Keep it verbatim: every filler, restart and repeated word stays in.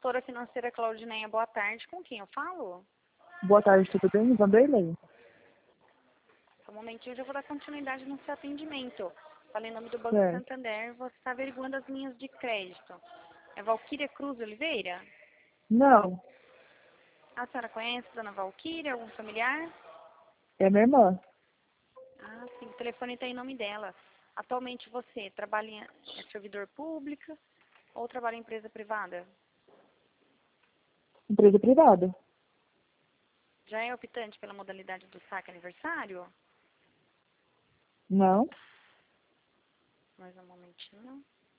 consultora financeira Claudineia, boa tarde. Com quem eu falo? Boa tarde, tudo bem? Vanderlei. Só um momentinho, eu já vou dar continuidade no seu atendimento. Falei em nome do Banco É. Santander, você está averiguando as linhas de crédito. É Valquíria Cruz Oliveira? Não, A senhora conhece a dona Valquíria, algum familiar? é minha irmã. Ah, sim, o telefone está em nome dela. Atualmente você trabalha em é servidor público ou trabalha em empresa privada? Empresa privada. Já é optante pela modalidade do saque aniversário? Não, Mais um momentinho.